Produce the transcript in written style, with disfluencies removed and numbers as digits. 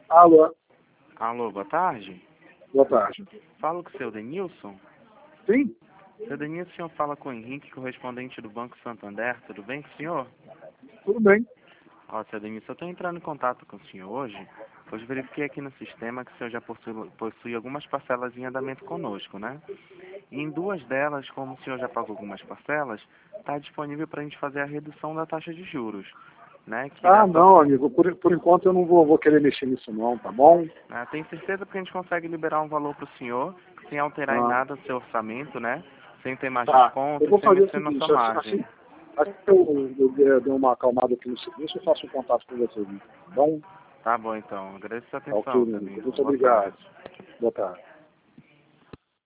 Alô, Alô, boa tarde. boa tarde. Falo com o seu Denilson. Sim, Seu Denilson, o senhor fala com o Henrique, correspondente do Banco Santander. Tudo bem com o senhor? tudo bem. Ó, seu Denilson, eu estou entrando em contato com o senhor hoje, pois verifiquei aqui no sistema que o senhor já possui algumas parcelas em andamento conosco, né? E em duas delas, como o senhor já pagou algumas parcelas, está disponível para a gente fazer a redução da taxa de juros, né? Que Ah, irá não, amigo, por enquanto eu não vou querer mexer nisso não, tá bom? Tem certeza que a gente consegue liberar um valor para o senhor, sem alterar em Ah, nada o seu orçamento, né? Sem ter mais tá. Eu desconto vou e sem fazer o mexer na sua seguinte, margem. assim que eu der uma acalmada aqui no serviço, eu faço um contato com você, tá bom? Tá bom, então. Agradeço a sua Tá ok, atenção, meu seu amigo. Denilson. Muito Boa obrigado. tarde. Boa tarde.